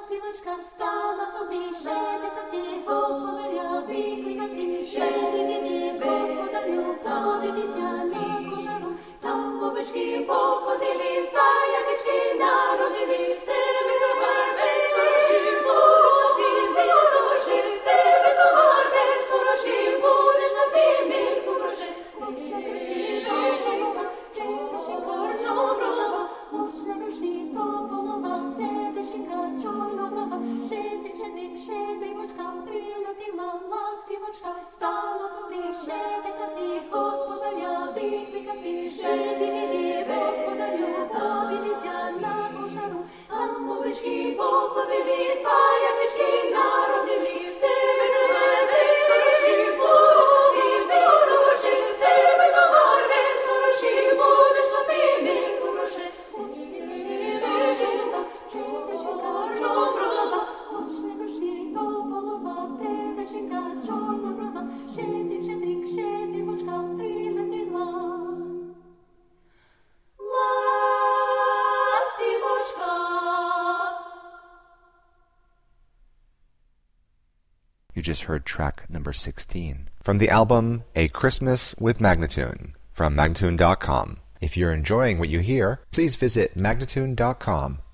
ластівочка стала собі шепотати, господаря викликати, шепотати, господарю, подивися на кожару, там овечки покотилися, якички народились, тебе товар без грошей, будеш на тим мірку грошей, тебе товар без грошей, будеш на тим мірку грошей, лучше гроші, то голова, тебе жінка чорноброва, лучше гроші, то голова, тебе жінка чорноброва, щедрівочка прилетіла, ластівочка стала собі шепотати, господаря викликати, щедріві, господарю, подивися на кожару, там овечки покотилися, якички народились, тебе товар без грошей, будеш на тим мірку грошей, тебе товар без грошей, будеш на тим мірку грошей, лучше гроші, то жінка, чорноброва, лучше гроші, то голова, в тебе жінка чорноброва, щедрівочка прилетіла. Ластівочка. You just heard track number 16 from the album A Christmas with Magnatune from Magnatune.com. If you're enjoying what you hear, please visit Magnatune.com